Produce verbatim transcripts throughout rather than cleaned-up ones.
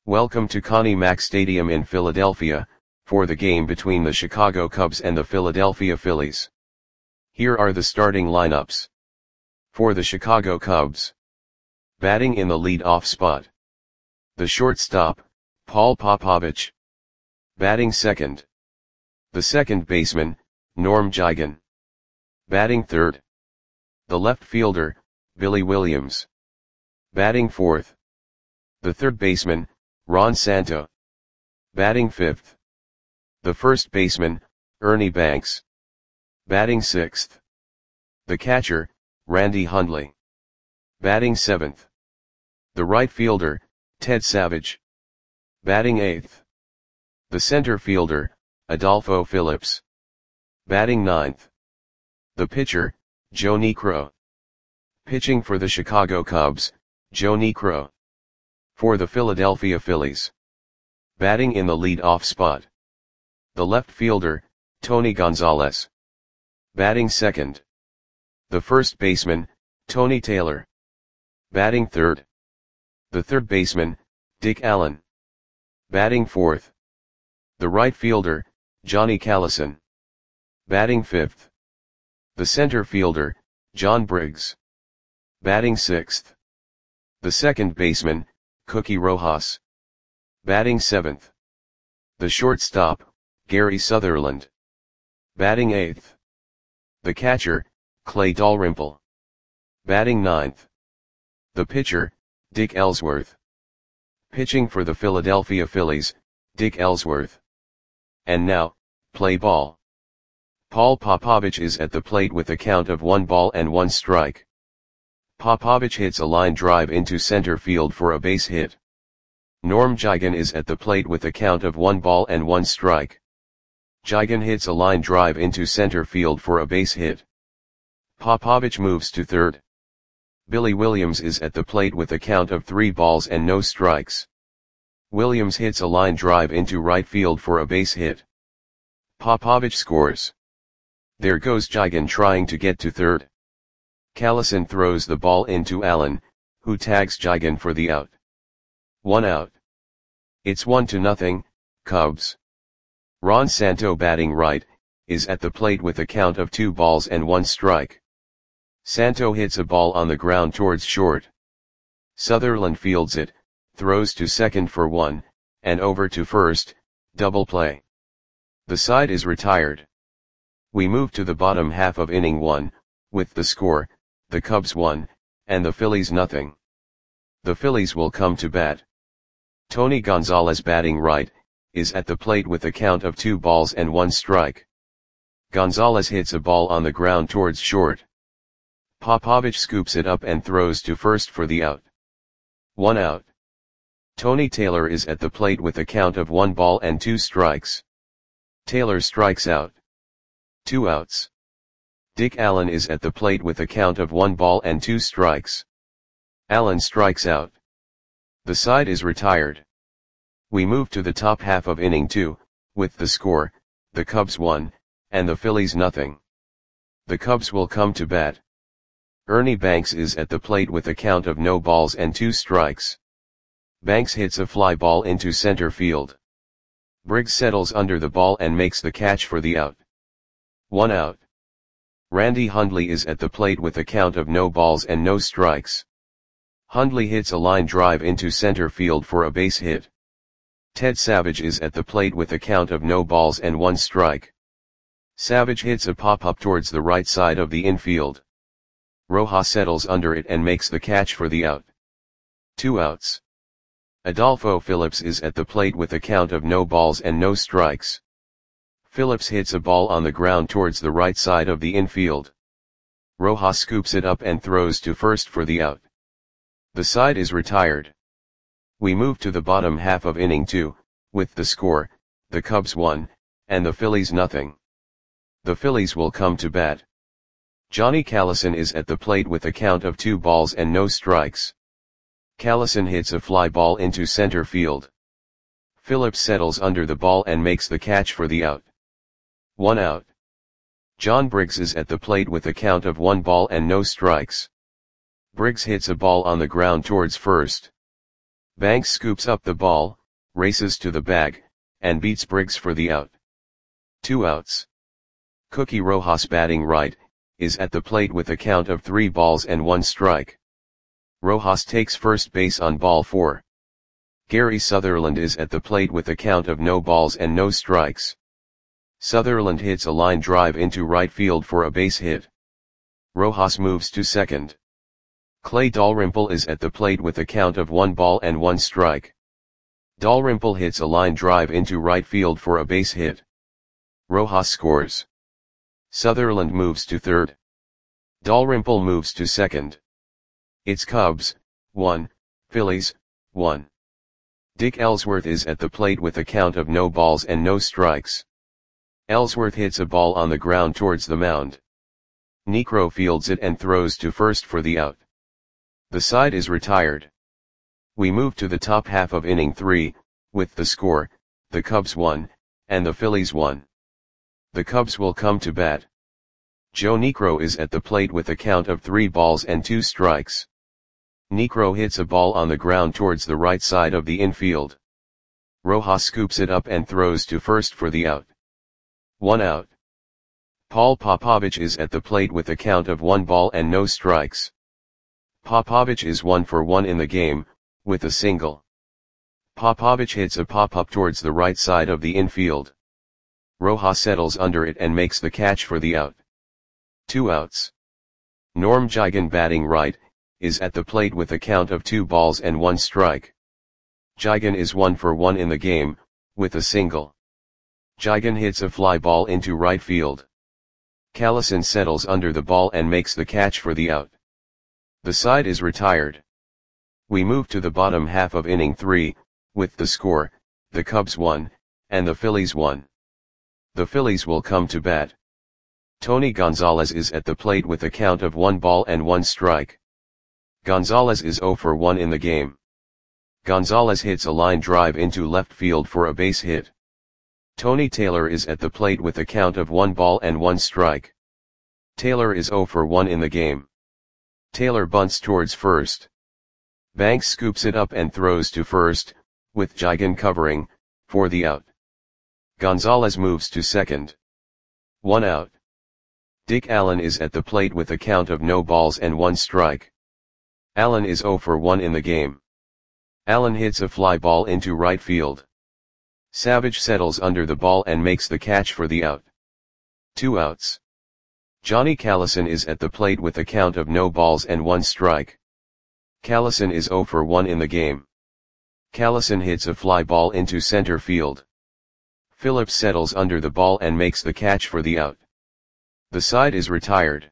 Welcome to Connie Mack Stadium in Philadelphia, for the game between the Chicago Cubs and the Philadelphia Phillies. Here are the starting lineups. For the Chicago Cubs. Batting in the lead-off spot. The shortstop, Paul Popovich. Batting second. The second baseman, Norm Jigen. Batting third. The left fielder, Billy Williams. Batting fourth. The third baseman, Ron Santo. Batting fifth. The first baseman, Ernie Banks. Batting sixth. The catcher, Randy Hundley. Batting seventh. The right fielder, Ted Savage. Batting eighth. The center fielder, Adolfo Phillips. Batting ninth. The pitcher, Joe Niekro. Pitching for the Chicago Cubs, Joe Niekro. For the Philadelphia Phillies. Batting in the lead-off spot. The left fielder, Tony Gonzalez. Batting second. The first baseman, Tony Taylor. Batting third. The third baseman, Dick Allen. Batting fourth. The right fielder, Johnny Callison. Batting fifth. The center fielder, John Briggs. Batting sixth. The second baseman, Cookie Rojas. Batting seventh. The shortstop, Gary Sutherland. Batting eighth. The catcher, Clay Dalrymple. Batting ninth. The pitcher, Dick Ellsworth. Pitching for the Philadelphia Phillies, Dick Ellsworth. And now, play ball. Paul Popovich is at the plate with a count of one ball and one strike. Popovich hits a line drive into center field for a base hit. Norm Jigen is at the plate with a count of one ball and one strike. Jigen hits a line drive into center field for a base hit. Popovich moves to third. Billy Williams is at the plate with a count of three balls and no strikes. Williams hits a line drive into right field for a base hit. Popovich scores. There goes Jigen trying to get to third. Callison throws the ball into Allen, who tags Jigen for the out. One out. It's one to nothing, Cubs. Ron Santo, batting right, is at the plate with a count of two balls and one strike. Santo hits a ball on the ground towards short. Sutherland fields it, throws to second for one, and over to first, double play. The side is retired. We move to the bottom half of inning one, with the score, the Cubs one, and the Phillies nothing. The Phillies will come to bat. Tony Gonzalez, batting right, is at the plate with a count of two balls and one strike. Gonzalez hits a ball on the ground towards short. Popovich scoops it up and throws to first for the out. One out. Tony Taylor is at the plate with a count of one ball and two strikes. Taylor strikes out. Two outs. Dick Allen is at the plate with a count of one ball and two strikes. Allen strikes out. The side is retired. We move to the top half of inning two, with the score, the Cubs one, and the Phillies nothing. The Cubs will come to bat. Ernie Banks is at the plate with a count of no balls and two strikes. Banks hits a fly ball into center field. Briggs settles under the ball and makes the catch for the out. One out. Randy Hundley is at the plate with a count of no balls and no strikes. Hundley hits a line drive into center field for a base hit. Ted Savage is at the plate with a count of no balls and one strike. Savage hits a pop-up towards the right side of the infield. Rojas settles under it and makes the catch for the out. Two outs. Adolfo Phillips is at the plate with a count of no balls and no strikes. Phillips hits a ball on the ground towards the right side of the infield. Rojas scoops it up and throws to first for the out. The side is retired. We move to the bottom half of inning two, with the score, the Cubs one, and the Phillies nothing. The Phillies will come to bat. Johnny Callison is at the plate with a count of two balls and no strikes. Callison hits a fly ball into center field. Phillips settles under the ball and makes the catch for the out. One out. John Briggs is at the plate with a count of one ball and no strikes. Briggs hits a ball on the ground towards first. Banks scoops up the ball, races to the bag, and beats Briggs for the out. Two outs. Cookie Rojas batting right, is at the plate with a count of three balls and one strike. Rojas takes first base on ball four. Gary Sutherland is at the plate with a count of no balls and no strikes. Sutherland hits a line drive into right field for a base hit. Rojas moves to second. Clay Dalrymple is at the plate with a count of one ball and one strike. Dalrymple hits a line drive into right field for a base hit. Rojas scores. Sutherland moves to third. Dalrymple moves to second. It's Cubs, one, Phillies, one. Dick Ellsworth is at the plate with a count of no balls and no strikes. Ellsworth hits a ball on the ground towards the mound. Niekro fields it and throws to first for the out. The side is retired. We move to the top half of inning three, with the score, the Cubs won, and the Phillies won. The Cubs will come to bat. Joe Niekro is at the plate with a count of three balls and two strikes. Niekro hits a ball on the ground towards the right side of the infield. Rojas scoops it up and throws to first for the out. One out. Paul Popovich is at the plate with a count of one ball and no strikes. Popovich is one for one in the game, with a single. Popovich hits a pop-up towards the right side of the infield. Rojas settles under it and makes the catch for the out. Two outs. Norm Jigen batting right, is at the plate with a count of two balls and one strike. Jigen is one for one in the game, with a single. Jigen hits a fly ball into right field. Callison settles under the ball and makes the catch for the out. The side is retired. We move to the bottom half of inning three, with the score, the Cubs won, and the Phillies won. The Phillies will come to bat. Tony Gonzalez is at the plate with a count of one ball and one strike. Gonzalez is zero for one in the game. Gonzalez hits a line drive into left field for a base hit. Tony Taylor is at the plate with a count of one ball and one strike. Taylor is zero for one in the game. Taylor bunts towards first. Banks scoops it up and throws to first, with Jigen covering, for the out. Gonzalez moves to second. One out. Dick Allen is at the plate with a count of no balls and one strike. Allen is zero for one in the game. Allen hits a fly ball into right field. Savage settles under the ball and makes the catch for the out. Two outs. Johnny Callison is at the plate with a count of no balls and one strike. Callison is zero for one in the game. Callison hits a fly ball into center field. Phillips settles under the ball and makes the catch for the out. The side is retired.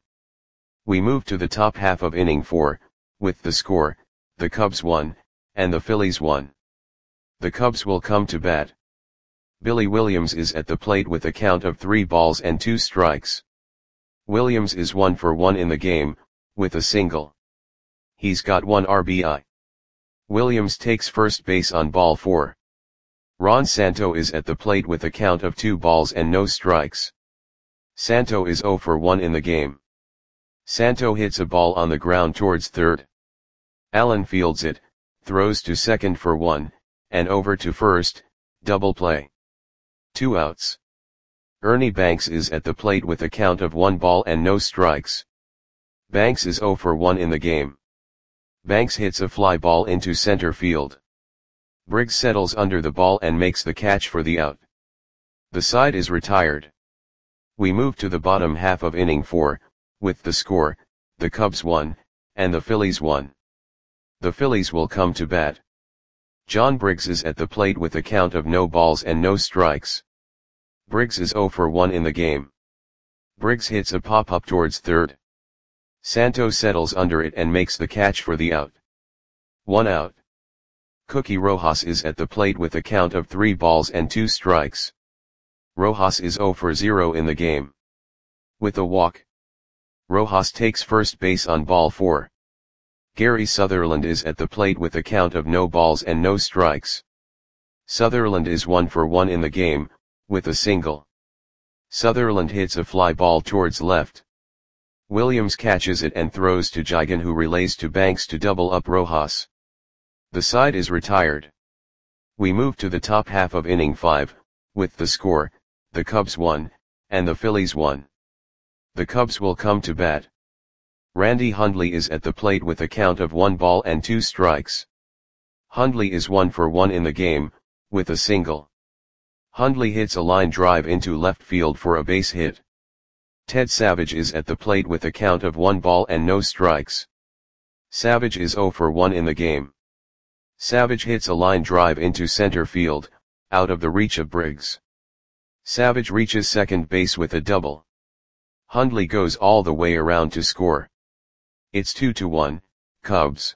We move to the top half of inning four, with the score, the Cubs won, and the Phillies won. The Cubs will come to bat. Billy Williams is at the plate with a count of three balls and two strikes. Williams is one for one in the game, with a single. He's got one R B I. Williams takes first base on ball four. Ron Santo is at the plate with a count of two balls and no strikes. Santo is zero for one in the game. Santo hits a ball on the ground towards third. Allen fields it, throws to second for one, and over to first, double play. Two outs. Ernie Banks is at the plate with a count of one ball and no strikes. Banks is zero for one in the game. Banks hits a fly ball into center field. Briggs settles under the ball and makes the catch for the out. The side is retired. We move to the bottom half of inning four, with the score, the Cubs won, and the Phillies won. The Phillies will come to bat. John Briggs is at the plate with a count of no balls and no strikes. Briggs is zero for one in the game. Briggs hits a pop-up towards third. Santo settles under it and makes the catch for the out. One out. Cookie Rojas is at the plate with a count of three balls and two strikes. Rojas is zero for zero in the game. With a walk. Rojas takes first base on ball four. Gary Sutherland is at the plate with a count of no balls and no strikes. Sutherland is one for one in the game, with a single. Sutherland hits a fly ball towards left. Williams catches it and throws to Jigen, who relays to Banks to double up Rojas. The side is retired. We move to the top half of inning five, with the score, the Cubs one, and the Phillies one. The Cubs will come to bat. Randy Hundley is at the plate with a count of one ball and two strikes. Hundley is one for one in the game, with a single. Hundley hits a line drive into left field for a base hit. Ted Savage is at the plate with a count of one ball and no strikes. Savage is zero for one in the game. Savage hits a line drive into center field, out of the reach of Briggs. Savage reaches second base with a double. Hundley goes all the way around to score. It's two to one, Cubs.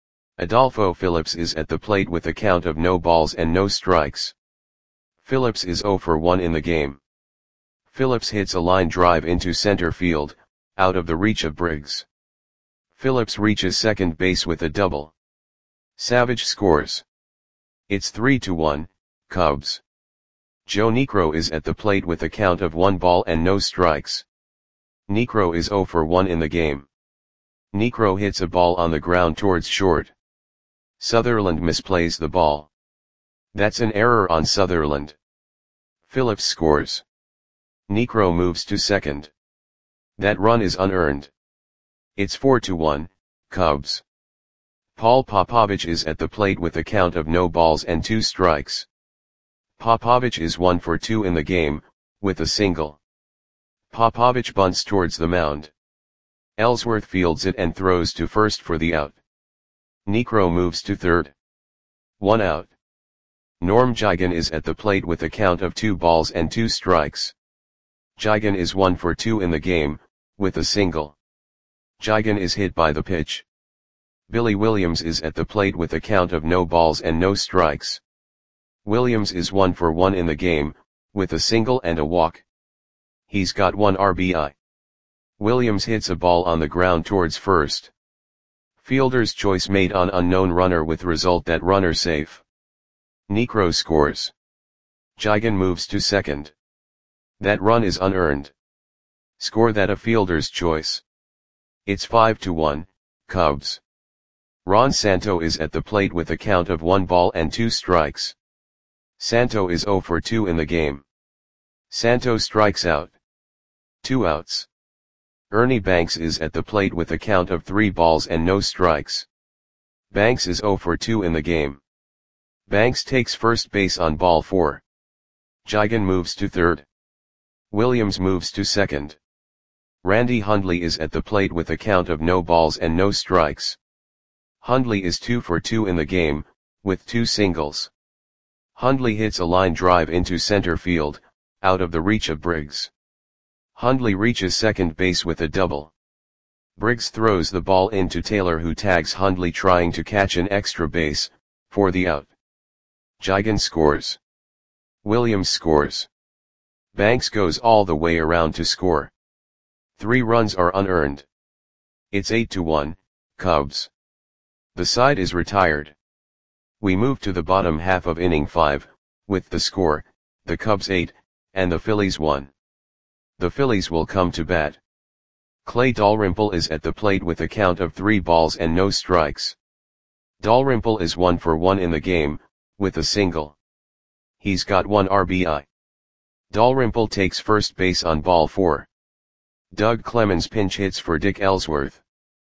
Adolfo Phillips is at the plate with a count of no balls and no strikes. Phillips is zero for one in the game. Phillips hits a line drive into center field, out of the reach of Briggs. Phillips reaches second base with a double. Savage scores. It's three to one, Cubs. Joe Niekro is at the plate with a count of one ball and no strikes. Niekro is zero for one in the game. Niekro hits a ball on the ground towards short. Sutherland misplays the ball. That's an error on Sutherland. Phillips scores. Niekro moves to second. That run is unearned. It's four to one, Cubs. Paul Popovich is at the plate with a count of no balls and two strikes. Popovich is one for two in the game, with a single. Popovich bunts towards the mound. Ellsworth fields it and throws to first for the out. Niekro moves to third. One out. Norm Jigen is at the plate with a count of two balls and two strikes. Jigen is one for two in the game, with a single. Jigen is hit by the pitch. Billy Williams is at the plate with a count of no balls and no strikes. Williams is one for one in the game, with a single and a walk. He's got one R B I. Williams hits a ball on the ground towards first. Fielder's choice made on unknown runner with result that runner safe. Niekro scores. Jigen moves to second. That run is unearned. Score that a fielder's choice. It's five to one, Cubs. Ron Santo is at the plate with a count of one ball and two strikes. Santo is zero for two in the game. Santo strikes out. Two outs. Ernie Banks is at the plate with a count of three balls and no strikes. Banks is zero for two in the game. Banks takes first base on ball four. Jigen moves to third. Williams moves to second. Randy Hundley is at the plate with a count of no balls and no strikes. Hundley is two for two in the game, with two singles. Hundley hits a line drive into center field, out of the reach of Briggs. Hundley reaches second base with a double. Briggs throws the ball into Taylor, who tags Hundley trying to catch an extra base, for the out. Jigen scores. Williams scores. Banks goes all the way around to score. Three runs are unearned. It's eight to one, Cubs. The side is retired. We move to the bottom half of inning five, with the score, the Cubs eight, and the Phillies one. The Phillies will come to bat. Clay Dalrymple is at the plate with a count of three balls and no strikes. Dalrymple is one for one in the game, with a single. He's got one R B I. Dalrymple takes first base on ball four. Doug Clemens pinch hits for Dick Ellsworth.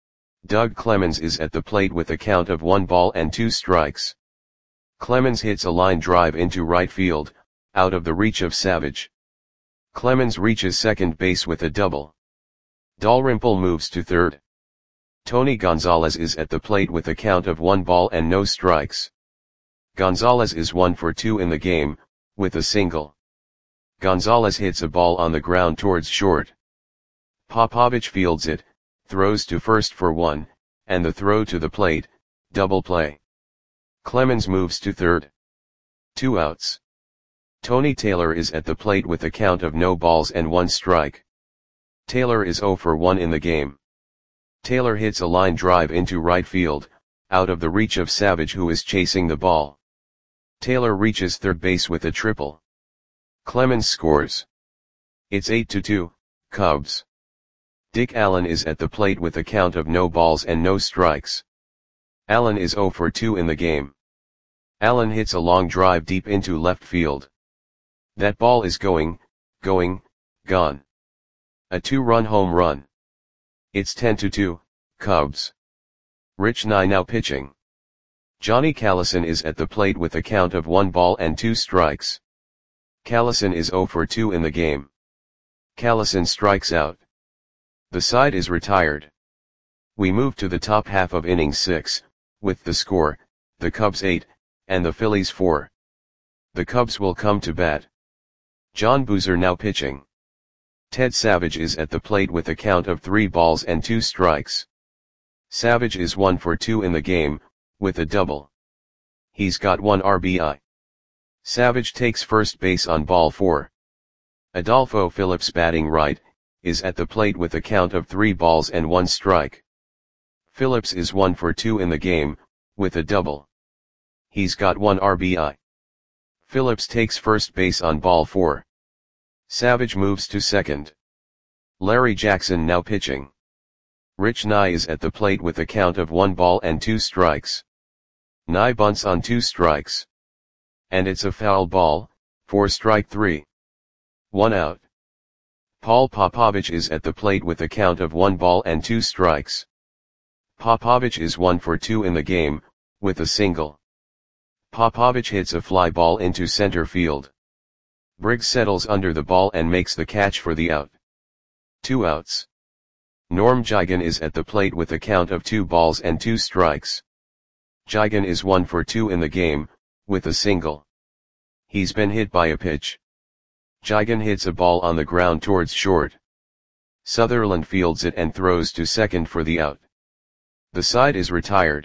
Doug Clemens is at the plate with a count of one ball and two strikes. Clemens hits a line drive into right field, out of the reach of Savage. Clemens reaches second base with a double. Dalrymple moves to third. Tony Gonzalez is at the plate with a count of one ball and no strikes. Gonzalez is one for two in the game, with a single. Gonzalez hits a ball on the ground towards short. Popovich fields it, throws to first for one, and the throw to the plate, double play. Clemens moves to third. Two outs. Tony Taylor is at the plate with a count of no balls and one strike. Taylor is zero for one in the game. Taylor hits a line drive into right field, out of the reach of Savage, who is chasing the ball. Taylor reaches third base with a triple. Clemens scores. It's eight to two, Cubs. Dick Allen is at the plate with a count of no balls and no strikes. Allen is zero for two in the game. Allen hits a long drive deep into left field. That ball is going, going, gone. A two-run home run. It's ten to two, Cubs. Rich Nye now pitching. Johnny Callison is at the plate with a count of one ball and two strikes. Callison is zero for two in the game. Callison strikes out. The side is retired. We move to the top half of inning six, with the score, the Cubs eight, and the Phillies four. The Cubs will come to bat. John Boozer now pitching. Ted Savage is at the plate with a count of three balls and two strikes. Savage is one for two in the game, with a double. He's got one R B I. Savage takes first base on ball four. Adolfo Phillips, batting right, is at the plate with a count of three balls and one strike. Phillips is one for two in the game, with a double. He's got one R B I. Phillips takes first base on ball four. Savage moves to second. Larry Jackson now pitching. Rich Nye is at the plate with a count of one ball and two strikes. Nye bunts on two strikes. And it's a foul ball, for strike three. One out. Paul Popovich is at the plate with a count of one ball and two strikes. Popovich is one for two in the game, with a single. Popovich hits a fly ball into center field. Briggs settles under the ball and makes the catch for the out. Two outs. Norm Jigen is at the plate with a count of two balls and two strikes. Jigen is one for two in the game, with a single. He's been hit by a pitch. Jigen hits a ball on the ground towards short. Sutherland fields it and throws to second for the out. The side is retired.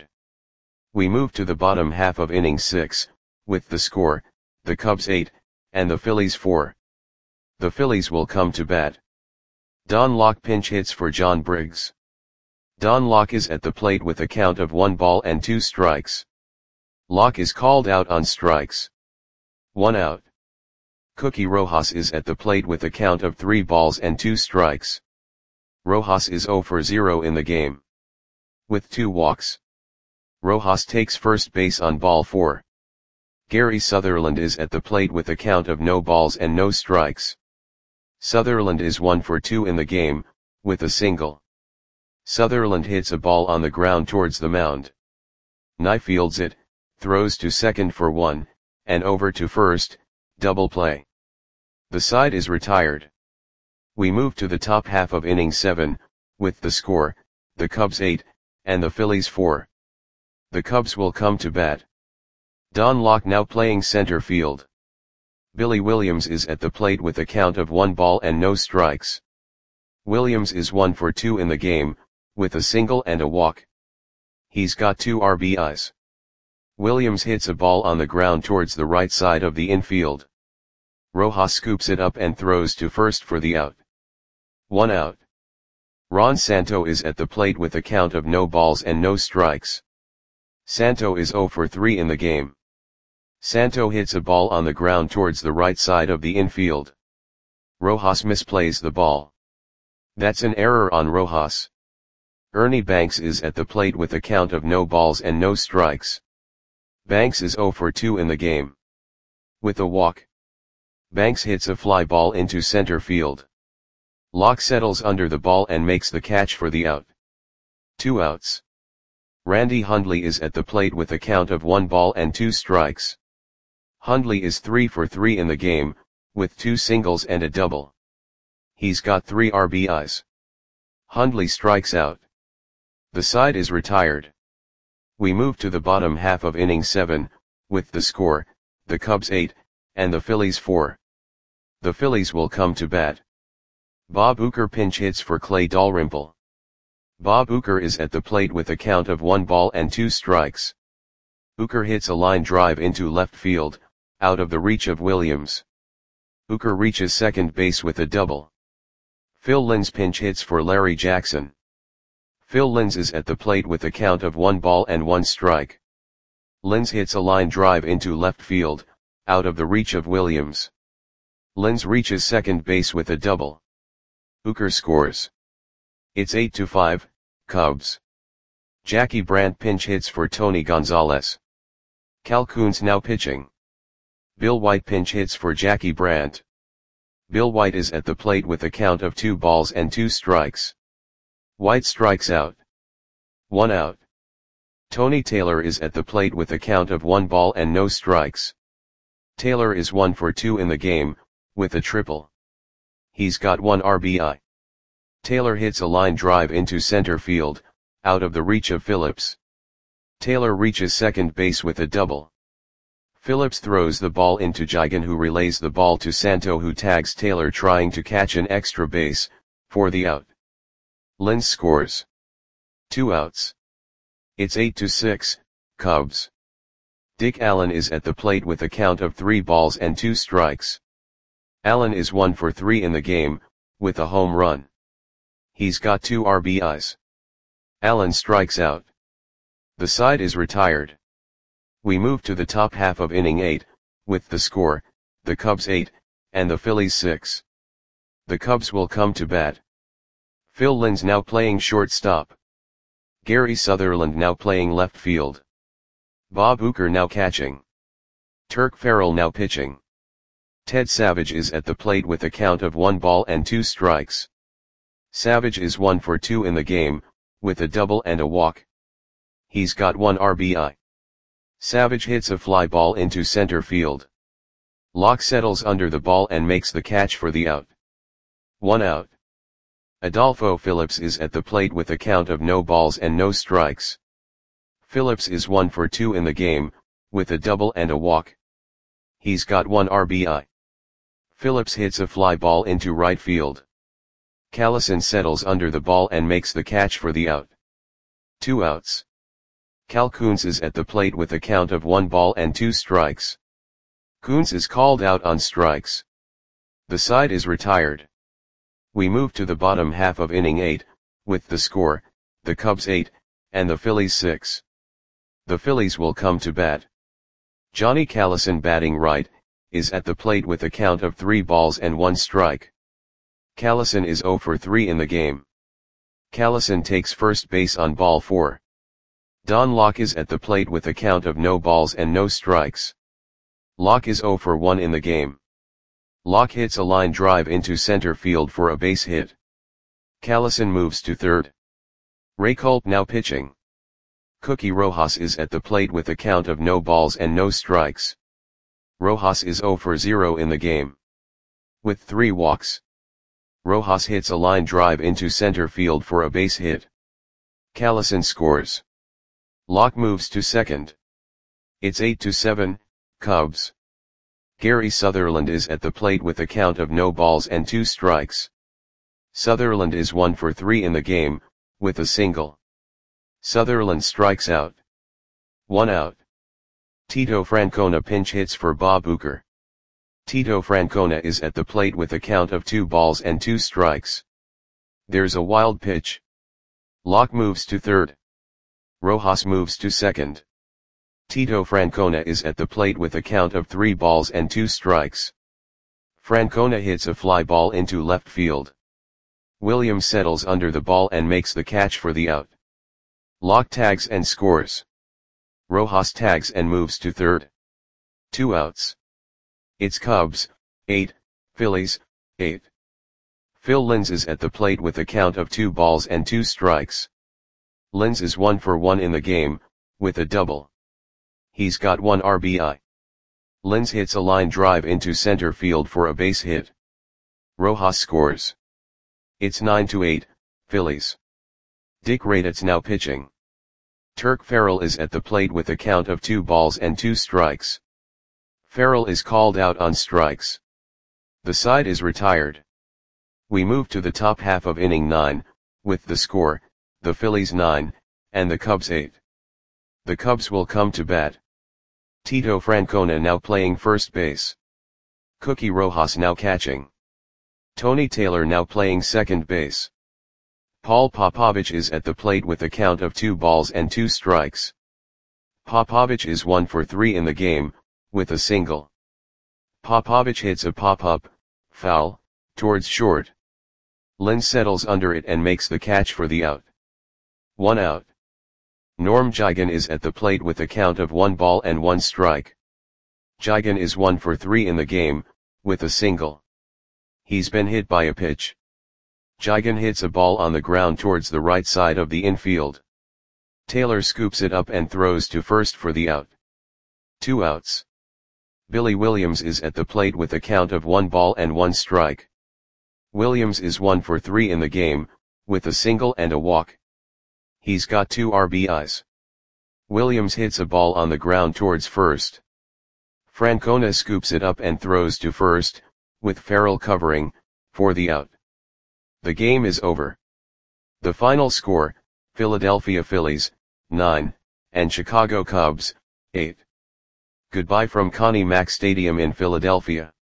We move to the bottom half of inning six, with the score, the Cubs eight, and the Phillies four. The Phillies will come to bat. Don Locke pinch hits for John Briggs. Don Locke is at the plate with a count of one ball and two strikes. Locke is called out on strikes. One out. Cookie Rojas is at the plate with a count of three balls and two strikes. Rojas is zero for zero in the game. With two walks. Rojas takes first base on ball four. Gary Sutherland is at the plate with a count of no balls and no strikes. Sutherland is one for two in the game, with a single. Sutherland hits a ball on the ground towards the mound. Nye fields it, throws to second for one, and over to first, double play. The side is retired. We move to the top half of inning seven, with the score, the Cubs eight, and the Phillies four. The Cubs will come to bat. Don Locke now playing center field. Billy Williams is at the plate with a count of one ball and no strikes. Williams is one for two in the game, with a single and a walk. He's got two R B Is. Williams hits a ball on the ground towards the right side of the infield. Rojas scoops it up and throws to first for the out. One out. Ron Santo is at the plate with a count of no balls and no strikes. Santo is zero for three in the game. Santo hits a ball on the ground towards the right side of the infield. Rojas misplays the ball. That's an error on Rojas. Ernie Banks is at the plate with a count of no balls and no strikes. Banks is zero for two in the game. With a walk. Banks hits a fly ball into center field. Locke settles under the ball and makes the catch for the out. Two outs. Randy Hundley is at the plate with a count of one ball and two strikes. Hundley is three for three in the game, with two singles and a double. He's got three R B Is. Hundley strikes out. The side is retired. We move to the bottom half of inning seven, with the score, the Cubs eight, and the Phillies four. The Phillies will come to bat. Bob Uecker pinch hits for Clay Dalrymple. Bob Uecker is at the plate with a count of one ball and two strikes. Uecker hits a line drive into left field, out of the reach of Williams. Uecker reaches second base with a double. Phil Linz pinch hits for Larry Jackson. Phil Linz is at the plate with a count of one ball and one strike. Linz hits a line drive into left field, out of the reach of Williams. Linz reaches second base with a double. Uecker scores. It's eight to five, Cubs. Jackie Brandt pinch hits for Tony Gonzalez. Cal Koons now pitching. Bill White pinch hits for Jackie Brandt. Bill White is at the plate with a count of two balls and two strikes. White strikes out. One out. Tony Taylor is at the plate with a count of one ball and no strikes. Taylor is one for two in the game, with a triple. He's got one R B I. Taylor hits a line drive into center field, out of the reach of Phillips. Taylor reaches second base with a double. Phillips throws the ball into Jigan, who relays the ball to Santo, who tags Taylor trying to catch an extra base, for the out. Linz scores. Two outs. It's eight to six, Cubs. Dick Allen is at the plate with a count of three balls and two strikes. Allen is one for three in the game, with a home run. He's got two R B Is. Allen strikes out. The side is retired. We move to the top half of inning eight, with the score, the Cubs eight, and the Phillies six. The Cubs will come to bat. Phil Linz now playing shortstop. Gary Sutherland now playing left field. Bob Uecker now catching. Turk Farrell now pitching. Ted Savage is at the plate with a count of one ball and two strikes. Savage is one for two in the game, with a double and a walk. He's got one R B I. Savage hits a fly ball into center field. Locke settles under the ball and makes the catch for the out. One out. Adolfo Phillips is at the plate with a count of no balls and no strikes. Phillips is one for two in the game, with a double and a walk. He's got one R B I. Phillips hits a fly ball into right field. Callison settles under the ball and makes the catch for the out. Two outs. Cal Koons is at the plate with a count of one ball and two strikes. Koons is called out on strikes. The side is retired. We move to the bottom half of inning eight, with the score, the Cubs eight, and the Phillies six. The Phillies will come to bat. Johnny Callison, batting right, is at the plate with a count of three balls and one strike. Callison is zero for three in the game. Callison takes first base on ball four. Don Locke is at the plate with a count of no balls and no strikes. Locke is zero for one in the game. Locke hits a line drive into center field for a base hit. Callison moves to third. Ray Culp now pitching. Cookie Rojas is at the plate with a count of no balls and no strikes. Rojas is zero for zero in the game. With three walks. Rojas hits a line drive into center field for a base hit. Callison scores. Locke moves to second. It's eight to seven, Cubs. Gary Sutherland is at the plate with a count of no balls and two strikes. Sutherland is one for three in the game, with a single. Sutherland strikes out. One out. Tito Francona pinch hits for Bob Uecker. Tito Francona is at the plate with a count of two balls and two strikes. There's a wild pitch. Locke moves to third. Rojas moves to second. Tito Francona is at the plate with a count of three balls and two strikes. Francona hits a fly ball into left field. Williams settles under the ball and makes the catch for the out. Locke tags and scores. Rojas tags and moves to third. Two outs. It's Cubs, eight, Phillies, eight. Phil Linz is at the plate with a count of two balls and two strikes. Linz is one for one in the game, with a double. He's got one R B I. Linz hits a line drive into center field for a base hit. Rojas scores. It's nine to eight, Phillies. Dick Raditz now pitching. Turk Farrell is at the plate with a count of two balls and two strikes. Farrell is called out on strikes. The side is retired. We move to the top half of inning nine, with the score, the Phillies nine, and the Cubs eight. The Cubs will come to bat. Tito Francona now playing first base. Cookie Rojas now catching. Tony Taylor now playing second base. Paul Popovich is at the plate with a count of two balls and two strikes. Popovich is one for three in the game, with a single. Popovich hits a pop-up, foul, towards short. Linz settles under it and makes the catch for the out. One out. Norm Jigen is at the plate with a count of one ball and one strike. Jigen is one for three in the game, with a single. He's been hit by a pitch. Jigen hits a ball on the ground towards the right side of the infield. Taylor scoops it up and throws to first for the out. Two outs. Billy Williams is at the plate with a count of one ball and one strike. Williams is one for three in the game, with a single and a walk. He's got two R B Is. Williams hits a ball on the ground towards first. Francona scoops it up and throws to first, with Farrell covering, for the out. The game is over. The final score, Philadelphia Phillies, nine, and Chicago Cubs, eight. Goodbye from Connie Mack Stadium in Philadelphia.